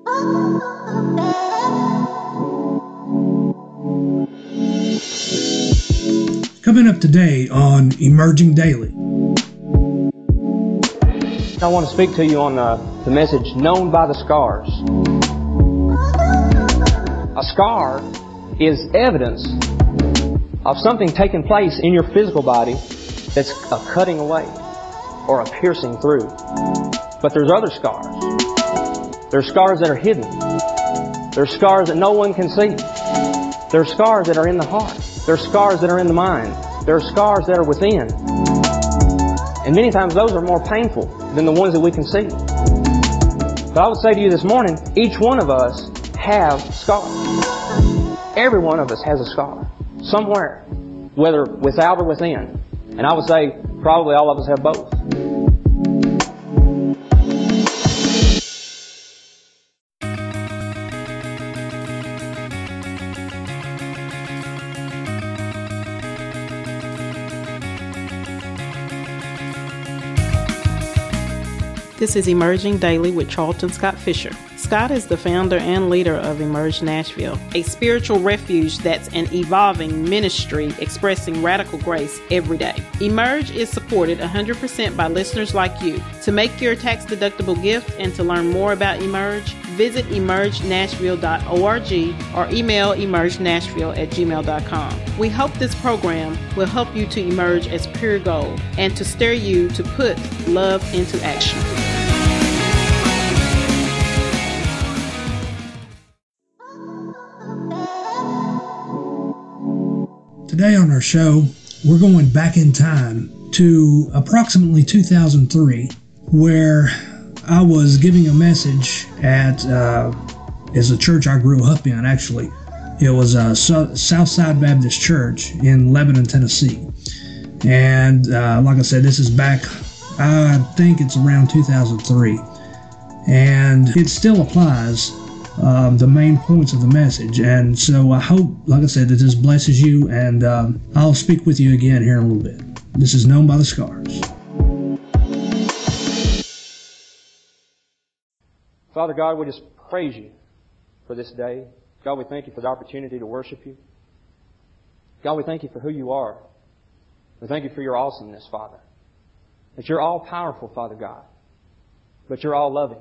Coming up today on Emerging Daily. I want to speak to you on the message, Known by the Scars. A scar is evidence of something taking place in your physical body that's a cutting away or a piercing through. But there's other scars. There's scars that are hidden. There's scars that no one can see. There's scars that are in the heart. There's scars that are in the mind. There are scars that are within. And many times those are more painful than the ones that we can see. But I would say to you this morning, each one of us have scars. Every one of us has a scar. Somewhere. Whether without or within. And I would say probably all of us have both. This is Emerging Daily with Charlton Scott Fisher. Scott is the founder and leader of Emerge Nashville, a spiritual refuge that's an evolving ministry expressing radical grace every day. Emerge is supported 100% by listeners like you. To make your tax-deductible gift and to learn more about Emerge, visit emergenashville.org or email emergenashville@gmail.com. We hope this program will help you to emerge as pure gold and to stir you to put love into action. Today on our show, we're going back in time to approximately 2003, where I was giving a message at is a church I grew up in, actually. It was Southside Baptist Church in Lebanon, Tennessee. And like I said, this is back, I think it's around 2003. And it still applies, the main points of the message. And so I hope, like I said, that this blesses you, and I'll speak with you again here in a little bit. This is Known by the Scars. Father God, we just praise you for this day. God, we thank you for the opportunity to worship you. God, we thank you for who you are. We thank you for your awesomeness, Father. That you're all-powerful, Father God. But you're all-loving.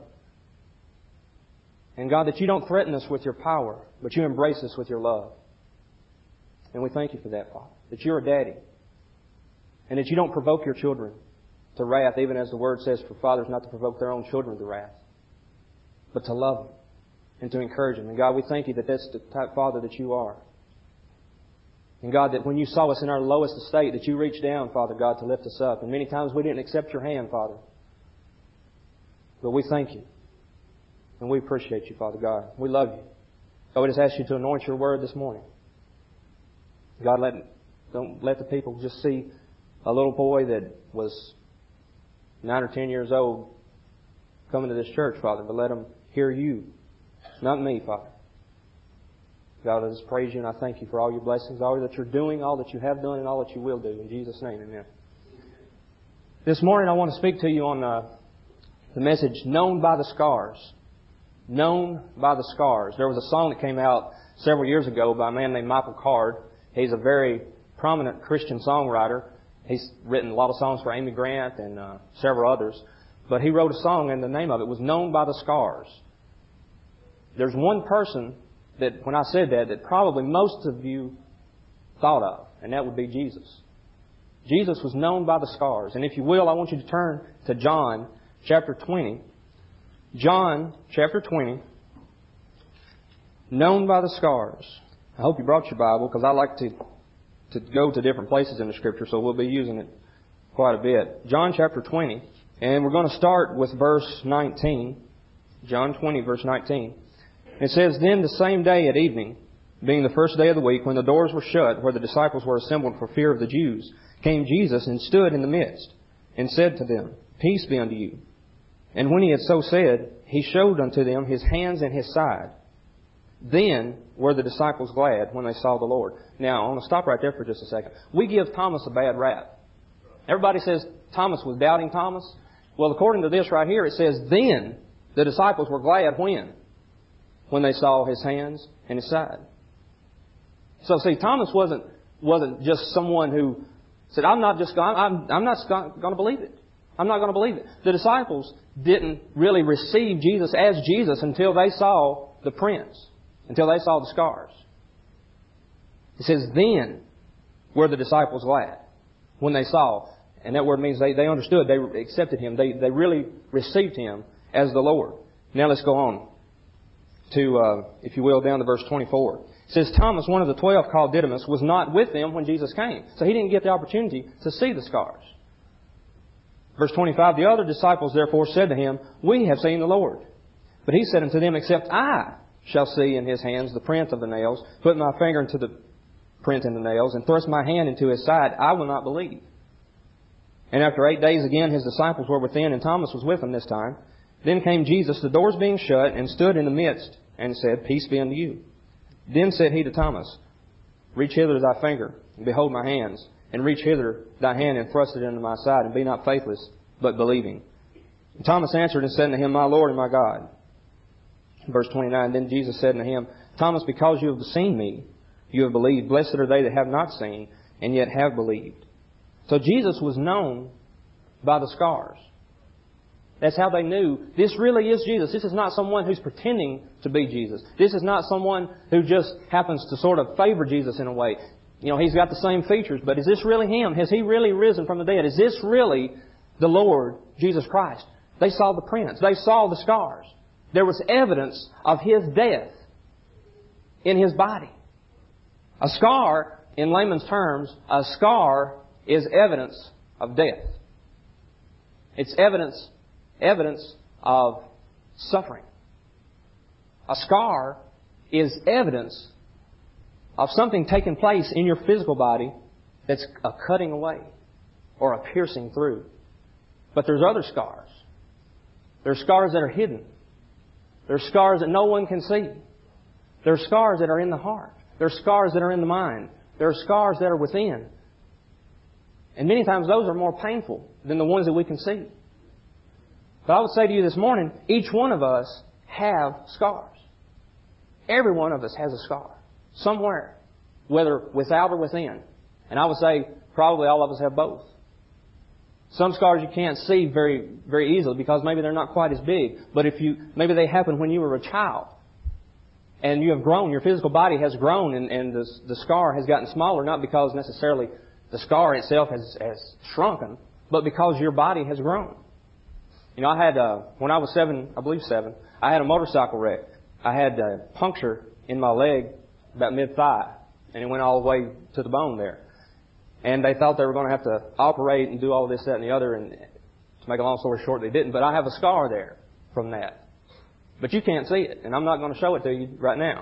And God, that you don't threaten us with your power, but you embrace us with your love. And we thank you for that, Father. That you're a daddy. And that you don't provoke your children to wrath, even as the Word says for fathers not to provoke their own children to wrath, but to love them and to encourage them. And God, we thank you that that's the type of Father that you are. And God, that when you saw us in our lowest estate, that you reached down, Father God, to lift us up. And many times we didn't accept your hand, Father. But we thank you. And we appreciate you, Father God. We love you. God, we just ask you to anoint your word this morning. God, don't let the people just see a little boy that was 9 or 10 years old coming to this church, Father, but let them hear you, not me, Father. God, I just praise you and I thank you for all your blessings, all that you're doing, all that you have done, and all that you will do. In Jesus' name, amen. This morning I want to speak to you on the message, Known by the Scars. Known by the Scars. There was a song that came out several years ago by a man named Michael Card. He's a very prominent Christian songwriter. He's written a lot of songs for Amy Grant and several others. But he wrote a song, and the name of it was Known by the Scars. There's one person that, when I said that probably most of you thought of, and that would be Jesus. Jesus was known by the scars. And if you will, I want you to turn to John chapter 20. John chapter 20, known by the scars. I hope you brought your Bible, because I like to go to different places in the Scripture, so we'll be using it quite a bit. John chapter 20, and we're going to start with verse 19. John 20, verse 19. It says, Then the same day at evening, being the first day of the week, when the doors were shut, where the disciples were assembled for fear of the Jews, came Jesus and stood in the midst, and said to them, Peace be unto you. And when he had so said, he showed unto them his hands and his side. Then were the disciples glad when they saw the Lord. Now, I want to stop right there for just a second. We give Thomas a bad rap. Everybody says Thomas was doubting Thomas. Well, according to this right here, it says, Then the disciples were glad when? when they saw His hands and His side. So see, Thomas wasn't just someone who said, I'm not going to believe it. I'm not going to believe it. The disciples didn't really receive Jesus as Jesus until they saw the prints, until they saw the scars. It says, then were the disciples glad when they saw. And that word means they understood, they accepted Him. They really received Him as the Lord. Now let's go on to, if you will, down to verse 24. It says, Thomas, one of the 12 called Didymus, was not with them when Jesus came. So he didn't get the opportunity to see the scars. Verse 25, the other disciples therefore said to Him, we have seen the Lord. But He said unto them, except I shall see in His hands the print of the nails, put my finger into the print in the nails, and thrust my hand into His side, I will not believe. And after 8 days again His disciples were within, and Thomas was with them this time. Then came Jesus, the doors being shut, and stood in the midst, and said, peace be unto you. Then said He to Thomas, reach hither thy finger, and behold my hands, and reach hither thy hand, and thrust it into my side, and be not faithless, but believing. And Thomas answered and said unto Him, my Lord and my God. Verse 29, then Jesus said unto him, Thomas, because you have seen me, you have believed. Blessed are they that have not seen, and yet have believed. So Jesus was known by the scars. That's how they knew this really is Jesus. This is not someone who's pretending to be Jesus. This is not someone who just happens to sort of favor Jesus in a way. You know, He's got the same features, but is this really Him? Has He really risen from the dead? Is this really the Lord Jesus Christ? They saw the prints. They saw the scars. There was evidence of His death in His body. A scar, in layman's terms, a scar is evidence of death. It's evidence of suffering. A scar is evidence of something taking place in your physical body that's a cutting away or a piercing through. But there's other scars. There's scars that are hidden. There's scars that no one can see. There's scars that are in the heart. There's scars that are in the mind. There are scars that are within. And many times those are more painful than the ones that we can see. But I would say to you this morning, each one of us have scars. Every one of us has a scar. Somewhere. Whether without or within. And I would say probably all of us have both. Some scars you can't see very, very easily because maybe they're not quite as big. But maybe they happened when you were a child. And you have grown, your physical body has grown and the scar has gotten smaller, not because necessarily the scar itself has shrunken, but because your body has grown. You know, I had, when I was 7, I had a motorcycle wreck. I had a puncture in my leg about mid-thigh, and it went all the way to the bone there. And they thought they were going to have to operate and do all this, that, and the other, and to make a long story short, they didn't. But I have a scar there from that. But you can't see it, and I'm not going to show it to you right now.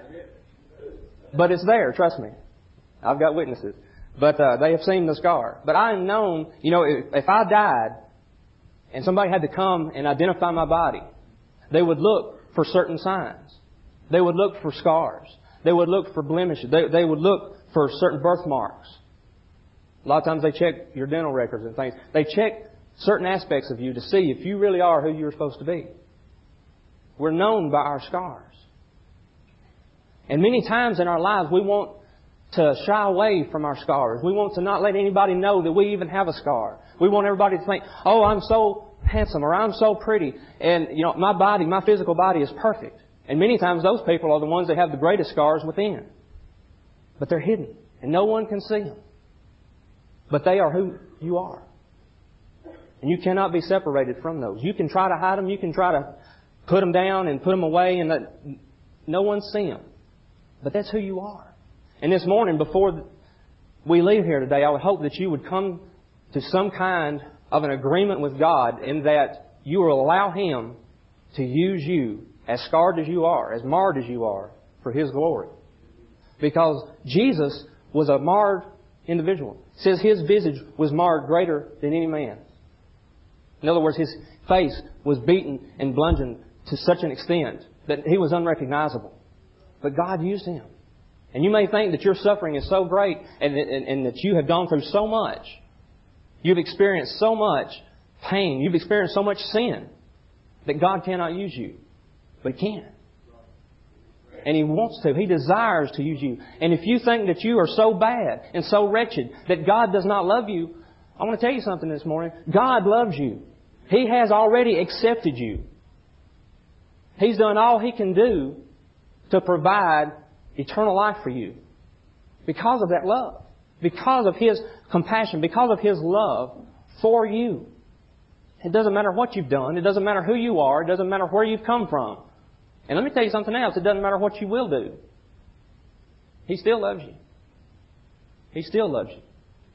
But it's there, trust me. I've got witnesses. But they have seen the scar. But I am known, you know, if I died and somebody had to come and identify my body, they would look for certain signs. They would look for scars. They would look for blemishes. They would look for certain birthmarks. A lot of times they check your dental records and things. They check certain aspects of you to see if you really are who you're supposed to be. We're known by our scars. And many times in our lives we want to shy away from our scars. We want to not let anybody know that we even have a scar. We want everybody to think, oh, I'm so handsome or I'm so pretty. And, you know, my physical body is perfect. And many times those people are the ones that have the greatest scars within. But they're hidden. And no one can see them. But they are who you are. And you cannot be separated from those. You can try to hide them. You can try to put them down and put them away and let no one see them. But that's who you are. And this morning, before we leave here today, I would hope that you would come to some kind of an agreement with God in that you will allow Him to use you, as scarred as you are, as marred as you are, for His glory. Because Jesus was a marred individual. It says His visage was marred greater than any man's. In other words, His face was beaten and bludgeoned to such an extent that He was unrecognizable. But God used Him. And you may think that your suffering is so great and that you have gone through so much. You've experienced so much pain. You've experienced so much sin that God cannot use you. But He can. And He wants to. He desires to use you. And if you think that you are so bad and so wretched that God does not love you, I want to tell you something this morning. God loves you. He has already accepted you. He's done all He can do to provide eternal life for you because of that love, because of His compassion, because of His love for you. It doesn't matter what you've done. It doesn't matter who you are. It doesn't matter where you've come from. And let me tell you something else. It doesn't matter what you will do. He still loves you. He still loves you.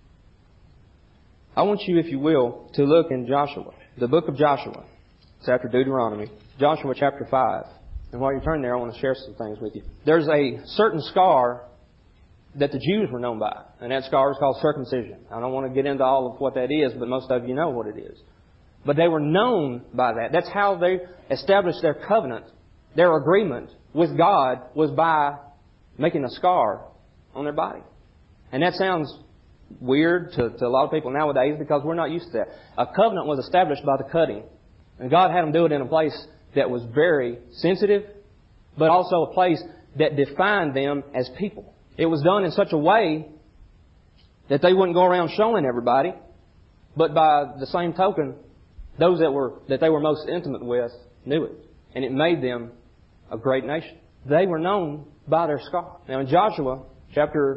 I want you, if you will, to look in Joshua, the book of Joshua. It's after Deuteronomy. Joshua chapter 5. And while you turn there, I want to share some things with you. There's a certain scar that the Jews were known by. And that scar is called circumcision. I don't want to get into all of what that is, but most of you know what it is. But they were known by that. That's how they established their covenant. Their agreement with God was by making a scar on their body. And that sounds weird to a lot of people nowadays because we're not used to that. A covenant was established by the cutting. And God had them do it in a place that was very sensitive, but also a place that defined them as people. It was done in such a way that they wouldn't go around showing everybody, but by the same token, those that they were most intimate with knew it. And it made them a great nation. They were known by their scar. Now in Joshua chapter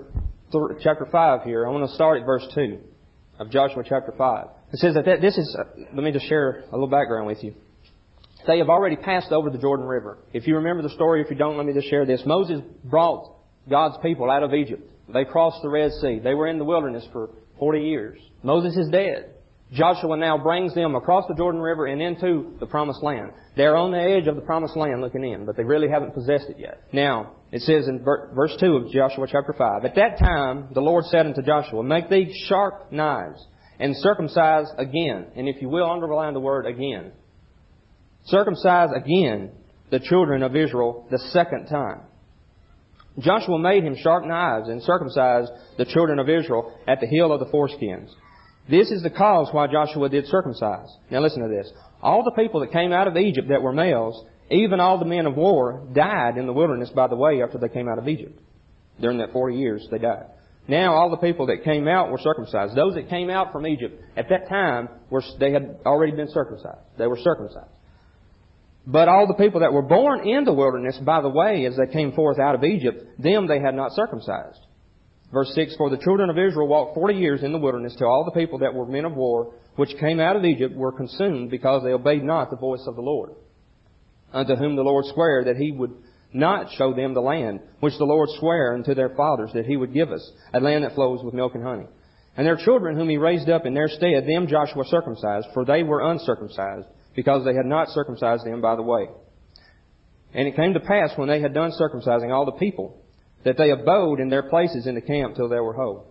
5 here, I want to start at verse 2 of Joshua chapter 5. It says that this is, let me just share a little background with you. They have already passed over the Jordan River. If you remember the story, if you don't, let me just share this. Moses brought God's people out of Egypt. They crossed the Red Sea. They were in the wilderness for 40 years. Moses is dead. Joshua now brings them across the Jordan River and into the Promised Land. They're on the edge of the Promised Land looking in, but they really haven't possessed it yet. Now, it says in verse 2 of Joshua chapter 5, At that time the Lord said unto Joshua, Make thee sharp knives, and circumcise again. And if you will, underline the word again. Circumcise again the children of Israel the second time. Joshua made him sharp knives and circumcised the children of Israel at the hill of the foreskins. This is the cause why Joshua did circumcise. Now listen to this. All the people that came out of Egypt that were males, even all the men of war, died in the wilderness by the way after they came out of Egypt. During that 40 years, they died. Now all the people that came out were circumcised. Those that came out from Egypt at that time, they had already been circumcised. They were circumcised. But all the people that were born in the wilderness by the way as they came forth out of Egypt, them they had not circumcised. Verse 6, For the children of Israel walked 40 years in the wilderness till all the people that were men of war, which came out of Egypt, were consumed because they obeyed not the voice of the Lord, unto whom the Lord sware that He would not show them the land, which the Lord sware unto their fathers that He would give us, a land that flows with milk and honey. And their children whom He raised up in their stead, them Joshua circumcised, for they were uncircumcised, because they had not circumcised them by the way. And it came to pass, when they had done circumcising all the people, that they abode in their places in the camp till they were whole.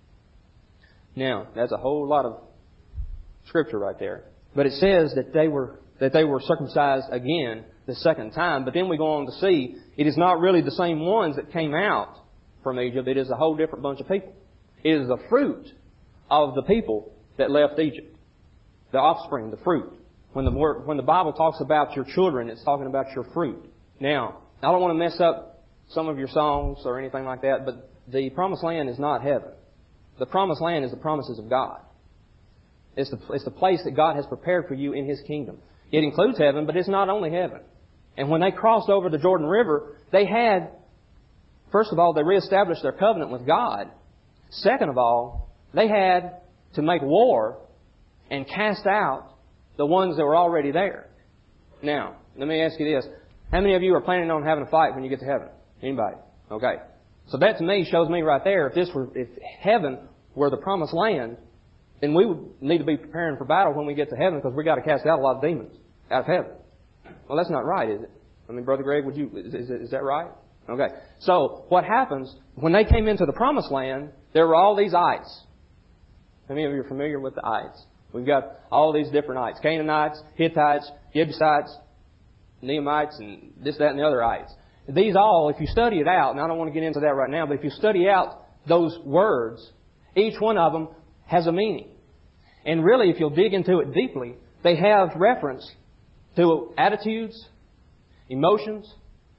Now, that's a whole lot of scripture right there. But it says that they were circumcised again the second time. But then we go on to see it is not really the same ones that came out from Egypt. It is a whole different bunch of people. It is the fruit of the people that left Egypt. The offspring, the fruit. When the Bible talks about your children, it's talking about your fruit. Now, I don't want to mess up some of your songs or anything like that, but the Promised Land is not heaven. The Promised Land is the promises of God. It's the place that God has prepared for you in His kingdom. It includes heaven, but it's not only heaven. And when they crossed over the Jordan River, they had, first of all, they reestablished their covenant with God. Second of all, they had to make war and cast out the ones that were already there. Now, let me ask you this. How many of you are planning on having a fight when you get to heaven? Anybody? Okay. So that to me shows me right there, if heaven were the Promised Land, then we would need to be preparing for battle when we get to heaven because we've got to cast out a lot of demons out of heaven. Well, that's not right, is it? I mean, Brother Greg, is that right? Okay. So what happens, when they came into the Promised Land, there were all these ites. How many of you are familiar with the ites? We've got all these different ites. Canaanites, Hittites, Jebusites, Nehemites, and this, that, and the other ites. These all, if you study it out, and I don't want to get into that right now, but if you study out those words, each one of them has a meaning. And really, if you'll dig into it deeply, they have reference to attitudes, emotions,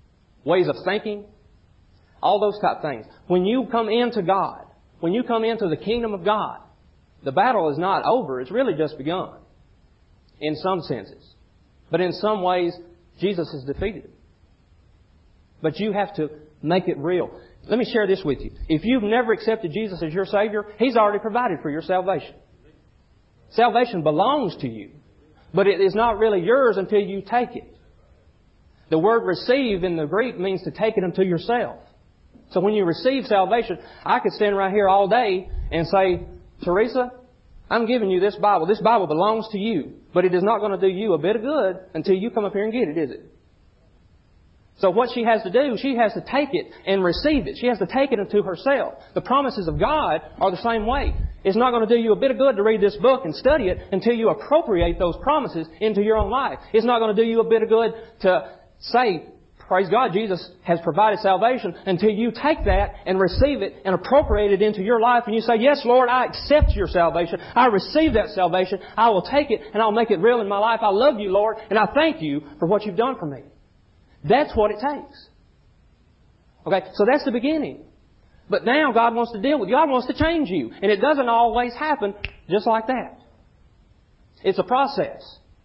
ways of thinking, all those type of things. When you come into God, when you come into the kingdom of God, the battle is not over. It's really just begun, in some senses. But in some ways, Jesus has defeated it. But you have to make it real. Let me share this with you. If you've never accepted Jesus as your Savior, He's already provided for your salvation. Salvation belongs to you, but it is not really yours until you take it. The word receive in the Greek means to take it unto yourself. So when you receive salvation, I could stand right here all day and say, Teresa, I'm giving you this Bible. This Bible belongs to you, but it is not going to do you a bit of good until you come up here and get it, is it? So what she has to do, she has to take it and receive it. She has to take it into herself. The promises of God are the same way. It's not going to do you a bit of good to read this book and study it until you appropriate those promises into your own life. It's not going to do you a bit of good to say, praise God, Jesus has provided salvation, until you take that and receive it and appropriate it into your life and you say, yes, Lord, I accept your salvation. I receive that salvation. I will take it and I'll make it real in my life. I love you, Lord, and I thank you for what you've done for me. That's what it takes. Okay, so that's the beginning. But now God wants to deal with you. God wants to change you. And it doesn't always happen just like that. It's a process.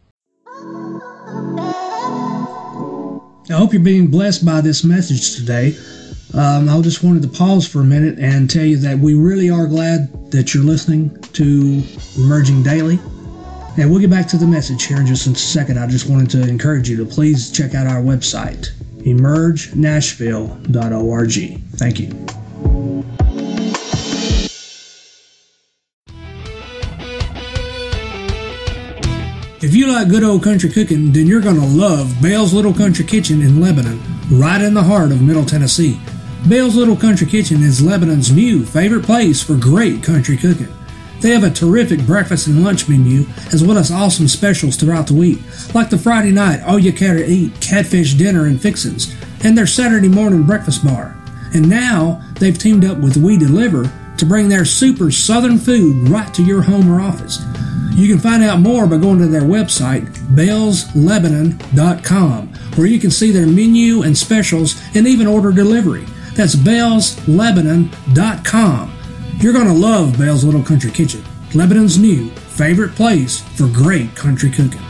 I hope you're being blessed by this message today. I just wanted to pause for a minute and tell you that we really are glad that you're listening to Emerging Daily. And we'll get back to the message here in just a second. I just wanted to encourage you to please check out our website, emergenashville.org. Thank you. If you like good old country cooking, then you're going to love Bell's Little Country Kitchen in Lebanon, right in the heart of Middle Tennessee. Bell's Little Country Kitchen is Lebanon's new favorite place for great country cooking. They have a terrific breakfast and lunch menu, as well as awesome specials throughout the week, like the Friday night all-you-can-eat catfish dinner and fixins, and their Saturday morning breakfast bar. And now, they've teamed up with We Deliver to bring their super southern food right to your home or office. You can find out more by going to their website, bellslebanon.com, where you can see their menu and specials and even order delivery. That's bellslebanon.com. You're going to love Bell's Little Country Kitchen, Lebanon's new favorite place for great country cooking.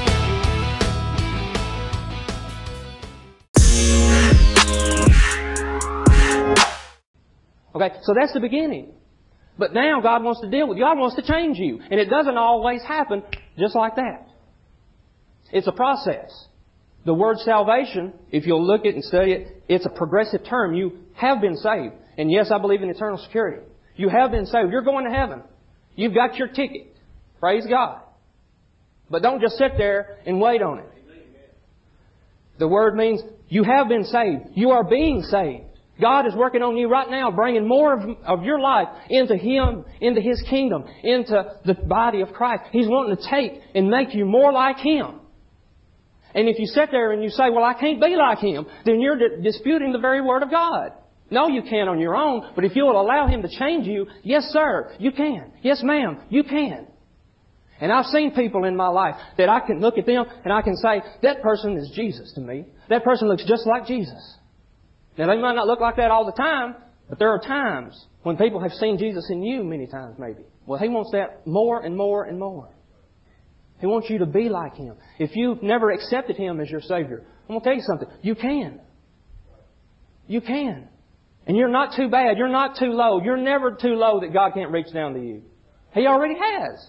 Okay, so that's the beginning. But now God wants to deal with you. God wants to change you. And it doesn't always happen just like that. It's a process. The word salvation, if you'll look at it and study it, it's a progressive term. You have been saved. And yes, I believe in eternal security. You have been saved. You're going to heaven. You've got your ticket. Praise God. But don't just sit there and wait on it. The word means you have been saved. You are being saved. God is working on you right now, bringing more of your life into Him, into His kingdom, into the body of Christ. He's wanting to take and make you more like Him. And if you sit there and you say, well, I can't be like Him, then you're disputing the very Word of God. No, you can't on your own, but if you will allow Him to change you, yes, sir, you can. Yes, ma'am, you can. And I've seen people in my life that I can look at them and I can say, that person is Jesus to me. That person looks just like Jesus. Now, they might not look like that all the time, but there are times when people have seen Jesus in you many times maybe. Well, He wants that more and more and more. He wants you to be like Him. If you've never accepted Him as your Savior, I'm going to tell you something. You can. You can. And you're not too bad. You're not too low. You're never too low that God can't reach down to you. He already has.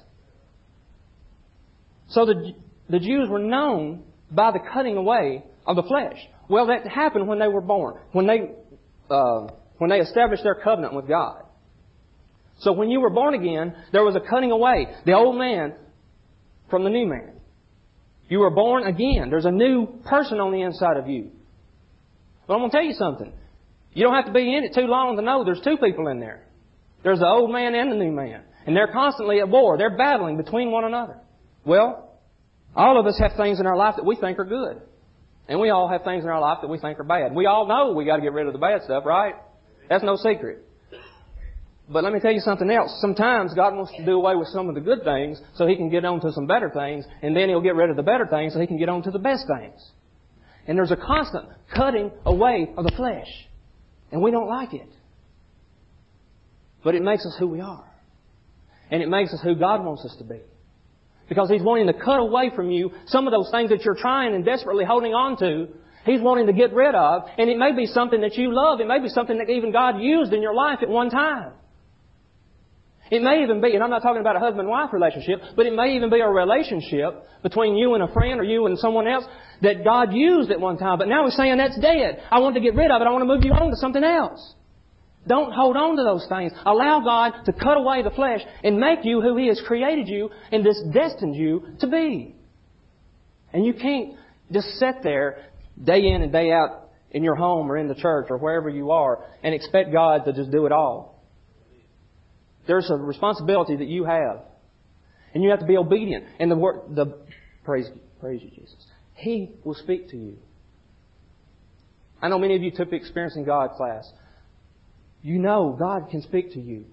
So the Jews were known by the cutting away of the flesh. Well, that happened when they were born. When they established their covenant with God. So when you were born again, there was a cutting away. The old man from the new man. You were born again. There's a new person on the inside of you. But I'm going to tell you something. You don't have to be in it too long to know there's two people in there. There's the old man and the new man. And they're constantly at war. They're battling between one another. Well, all of us have things in our life that we think are good. And we all have things in our life that we think are bad. We all know we got to get rid of the bad stuff, right? That's no secret. But let me tell you something else. Sometimes God wants to do away with some of the good things so He can get on to some better things. And then He'll get rid of the better things so He can get on to the best things. And there's a constant cutting away of the flesh. And we don't like it. But it makes us who we are. And it makes us who God wants us to be. Because He's wanting to cut away from you some of those things that you're trying and desperately holding on to. He's wanting to get rid of. And it may be something that you love. It may be something that even God used in your life at one time. It may even be, and I'm not talking about a husband-wife relationship, but it may even be a relationship between you and a friend or you and someone else that God used at one time. But now He's saying that's dead. I want to get rid of it. I want to move you on to something else. Don't hold on to those things. Allow God to cut away the flesh and make you who He has created you and destined you to be. And you can't just sit there day in and day out in your home or in the church or wherever you are and expect God to just do it all. There's a responsibility that you have. And you have to be obedient. And praise you, Jesus. He will speak to you. I know many of you took the Experiencing God class. You know God can speak to you.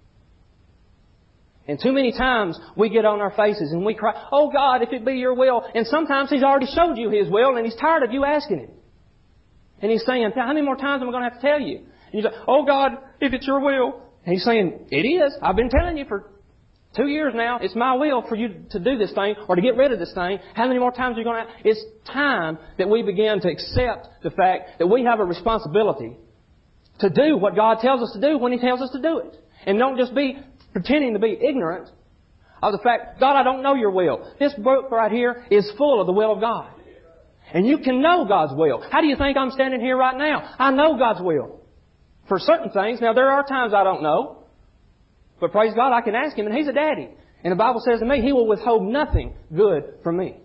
And too many times we get on our faces and we cry, "Oh God, if it be Your will." And sometimes He's already showed you His will and He's tired of you asking Him. And He's saying, "How many more times am I going to have to tell you?" And you say, "Oh God, if it's Your will." And He's saying, "It is. I've been telling you for 2 years now. It's my will for you to do this thing or to get rid of this thing. How many more times are you going to?" It's time that we begin to accept the fact that we have a responsibility to do what God tells us to do when He tells us to do it. And don't just be pretending to be ignorant of the fact, "God, I don't know Your will." This book right here is full of the will of God. And you can know God's will. How do you think I'm standing here right now? I know God's will. For certain things. Now, there are times I don't know. But praise God, I can ask Him, and He's a daddy. And the Bible says to me, He will withhold nothing good from me.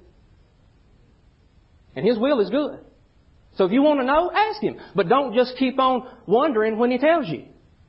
And His will is good. So if you want to know, ask Him. But don't just keep on wondering when He tells you.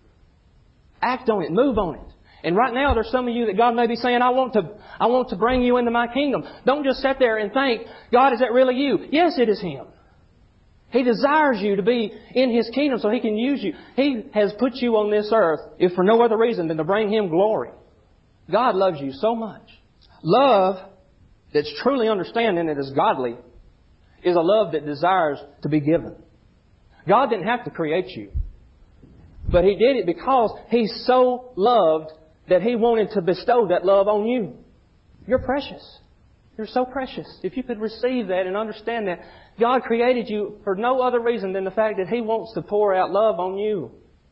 Act on it. Move on it. And right now, there's some of you that God may be saying, I want to bring you into my kingdom. Don't just sit there and think, "God, is that really You?" Yes, it is Him. He desires you to be in His kingdom so He can use you. He has put you on this earth, if for no other reason than to bring Him glory. God loves you so much. Love that's truly understanding and is godly is a love that desires to be given. God didn't have to create you. But He did it because He so loved that He wanted to bestow that love on you. You're precious. You're so precious. If you could receive that and understand that God created you for no other reason than the fact that He wants to pour out love on you.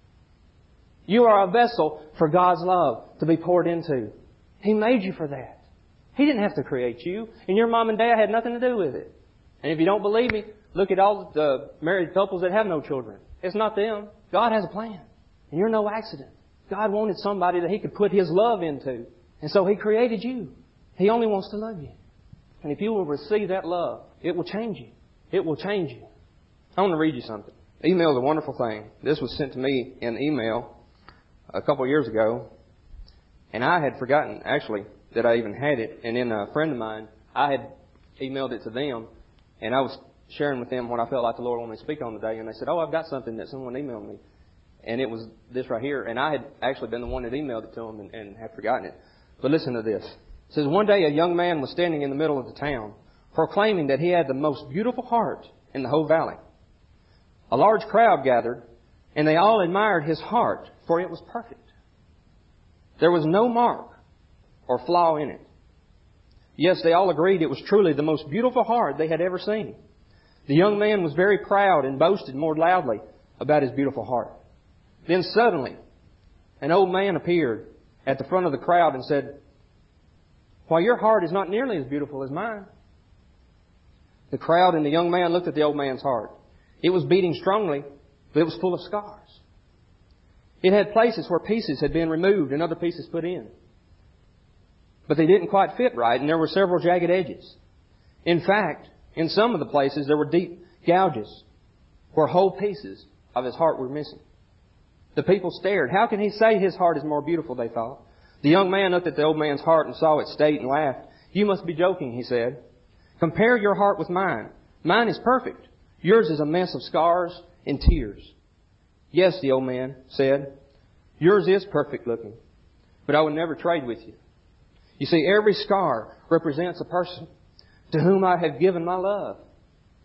You are a vessel for God's love to be poured into. He made you for that. He didn't have to create you. And your mom and dad had nothing to do with it. And if you don't believe me, look at all the married couples that have no children. It's not them. God has a plan. And you're no accident. God wanted somebody that He could put His love into. And so He created you. He only wants to love you. And if you will receive that love, it will change you. It will change you. I want to read you something. Email is a wonderful thing. This was sent to me in email a couple of years ago. And I had forgotten, actually, that I even had it. And then a friend of mine, I had emailed it to them. And I was sharing with them what I felt like the Lord wanted me to speak on today. And they said, "Oh, I've got something that someone emailed me." And it was this right here. And I had actually been the one that emailed it to them and had forgotten it. But listen to this. It says, "One day a young man was standing in the middle of the town, proclaiming that he had the most beautiful heart in the whole valley. A large crowd gathered, and they all admired his heart, for it was perfect. There was no mark or flaw in it. Yes, they all agreed it was truly the most beautiful heart they had ever seen. The young man was very proud and boasted more loudly about his beautiful heart. Then suddenly, an old man appeared at the front of the crowd and said, 'Why, your heart is not nearly as beautiful as mine.' The crowd and the young man looked at the old man's heart. It was beating strongly, but it was full of scars. It had places where pieces had been removed and other pieces put in. But they didn't quite fit right, and there were several jagged edges. In fact, in some of the places there were deep gouges where whole pieces of his heart were missing. The people stared. How can he say his heart is more beautiful, they thought. The young man looked at the old man's heart and saw its state and laughed. 'You must be joking,' he said. 'Compare your heart with mine. Mine is perfect. Yours is a mess of scars and tears.' 'Yes,' the old man said, 'yours is perfect looking, but I would never trade with you. You see, every scar represents a person to whom I have given my love.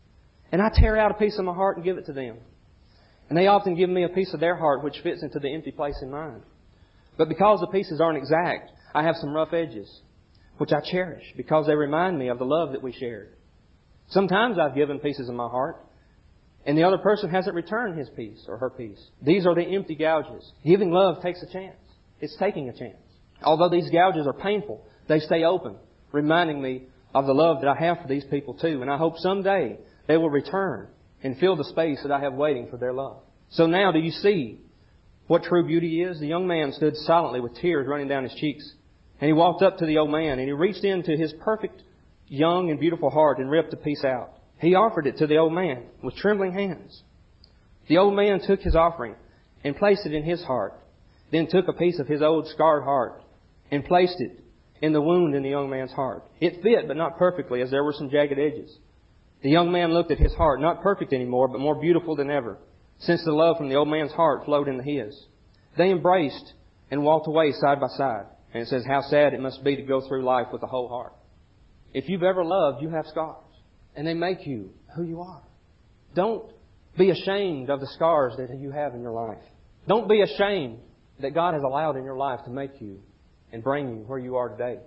And I tear out a piece of my heart and give it to them. And they often give me a piece of their heart which fits into the empty place in mine. But because the pieces aren't exact, I have some rough edges, which I cherish because they remind me of the love that we shared. Sometimes I've given pieces of my heart, and the other person hasn't returned his piece or her piece. These are the empty gouges. Giving love takes a chance. It's taking a chance. Although these gouges are painful, they stay open, reminding me of the love that I have for these people too. And I hope someday they will return and fill the space that I have waiting for their love. So now do you see what true beauty is? The young man stood silently with tears running down his cheeks. And he walked up to the old man and he reached into his perfect, young and beautiful heart and ripped a piece out. He offered it to the old man with trembling hands. The old man took his offering and placed it in his heart, then took a piece of his old scarred heart and placed it in the wound in the young man's heart. It fit, but not perfectly, as there were some jagged edges. The young man looked at his heart, not perfect anymore, but more beautiful than ever, since the love from the old man's heart flowed into his. They embraced and walked away side by side. And it says how sad it must be to go through life with a whole heart. If you've ever loved, you have scars. And they make you who you are. Don't be ashamed of the scars that you have in your life. Don't be ashamed that God has allowed in your life to make you and bring you where you are today.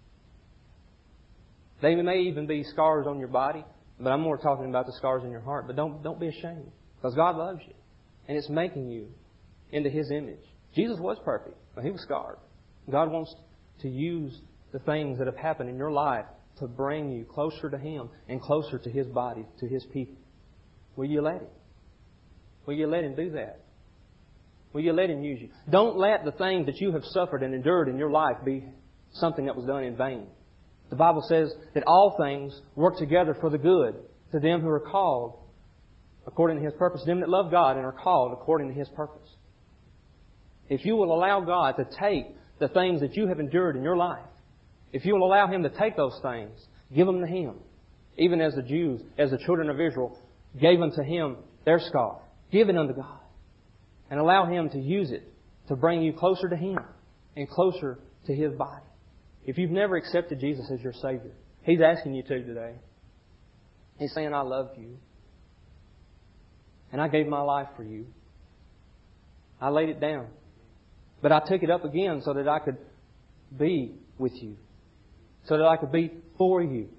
They may even be scars on your body, but I'm more talking about the scars in your heart. But don't be ashamed, because God loves you. And it's making you into His image. Jesus was perfect, but He was scarred. God wants to use the things that have happened in your life to bring you closer to Him and closer to His body, to His people. Will you let Him? Will you let Him do that? Will you let Him use you? Don't let the things that you have suffered and endured in your life be something that was done in vain. The Bible says that all things work together for the good to them who are called according to His purpose, them that love God and are called according to His purpose. If you will allow God to take the things that you have endured in your life, if you will allow Him to take those things, give them to Him. Even as the Jews, as the children of Israel, gave unto Him their scar. Give it unto God. And allow Him to use it to bring you closer to Him and closer to His body. If you've never accepted Jesus as your Savior, He's asking you to today. He's saying, I love you. And I gave my life for you. I laid it down. But I took it up again so that I could be with you. So that I could be for you.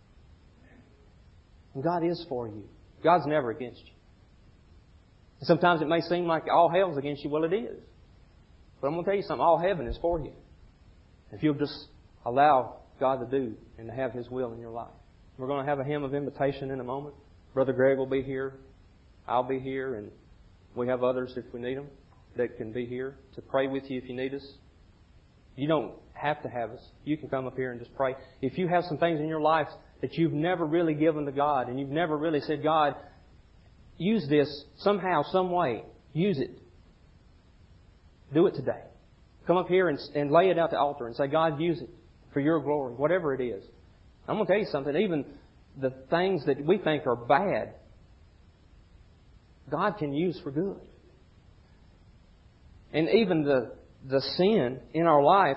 And God is for you. God's never against you. And sometimes it may seem like all hell's against you. Well, it is. But I'm going to tell you something. All heaven is for you. If you'll just allow God to do and to have His will in your life. We're going to have a hymn of invitation in a moment. Brother Greg will be here. I'll be here. And we have others if we need them that can be here to pray with you if you need us. You don't have to have us. You can come up here and just pray. If you have some things in your life that you've never really given to God and you've never really said, God, use this somehow, some way. Use it. Do it today. Come up here and lay it out at the altar and say, God, use it for your glory, whatever it is. I'm going to tell you something. Even the things that we think are bad, God can use for good. And even the sin in our life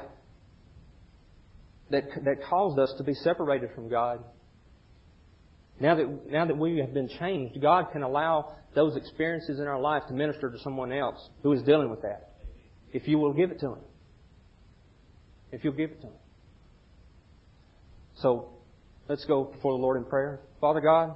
that caused us to be separated from God, now that we have been changed, God can allow those experiences in our life to minister to someone else who is dealing with that. If you will give it to Him. If you'll give it to Him. So, let's go before the Lord in prayer. Father God,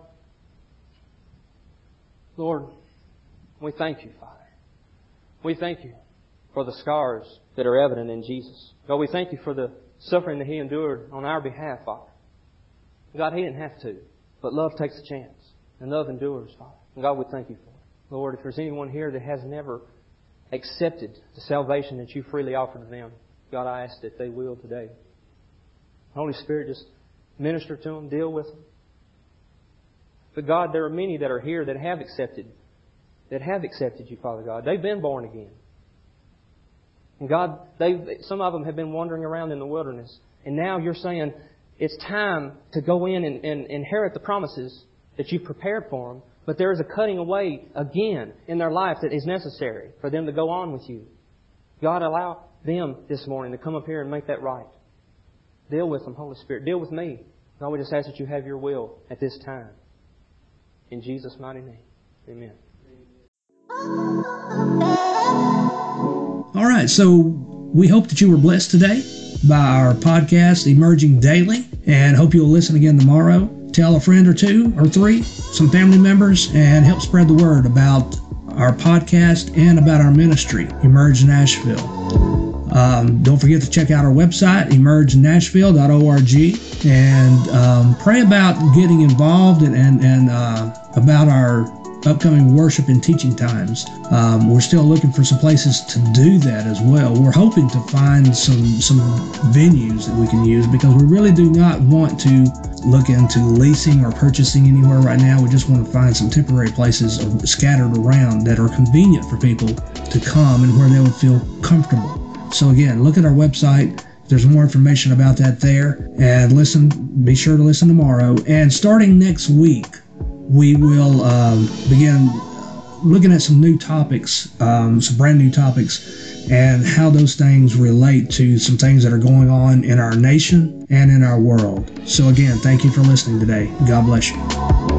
Lord, we thank You, Father. We thank You for the scars that are evident in Jesus. God, we thank You for the suffering that He endured on our behalf, Father. God, He didn't have to, but love takes a chance. And love endures, Father. And God, we thank You for it. Lord, if there's anyone here that has never accepted the salvation that You freely offer to them, God, I ask that they will today. Holy Spirit, just minister to them, deal with them. But God, there are many that are here that have accepted You, Father God. They've been born again. And God, some of them have been wandering around in the wilderness. And now You're saying it's time to go in and inherit the promises that You've prepared for them. But there is a cutting away again in their life that is necessary for them to go on with You. God, allow them this morning to come up here and make that right. Deal with them, Holy Spirit. Deal with me. God, we just ask that You have Your will at this time. In Jesus' mighty name, amen. All right, so we hope that you were blessed today by our podcast, Emerging Daily, and hope you'll listen again tomorrow. Tell a friend or two or three, some family members, and help spread the word about our podcast and about our ministry, Emerge Nashville. Don't forget to check out our website, emergenashville.org, and pray about getting involved and about our upcoming worship and teaching times. We're still looking for some places to do that as well. We're hoping to find some venues that we can use, because we really do not want to look into leasing or purchasing anywhere right now. We just want to find some temporary places scattered around that are convenient for people to come and where they would feel comfortable. So again, look at our website. There's more information about that there. And be sure to listen tomorrow. And starting next week, we will begin looking at some new topics, some brand new topics, and how those things relate to some things that are going on in our nation and in our world. So again, thank you for listening today. God bless you.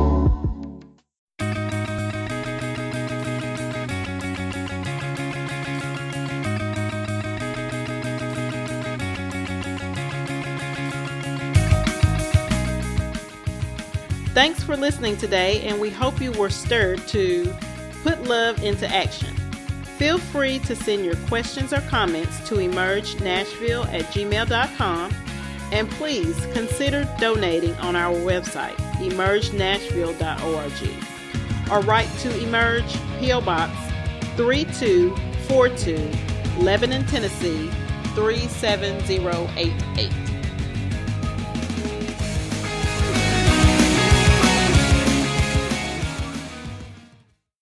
Thanks for listening today, and we hope you were stirred to put love into action. Feel free to send your questions or comments to emergenashville@gmail.com, and please consider donating on our website, emergenashville.org, or write to Emerge, P.O. Box 3242, Lebanon, Tennessee 37088.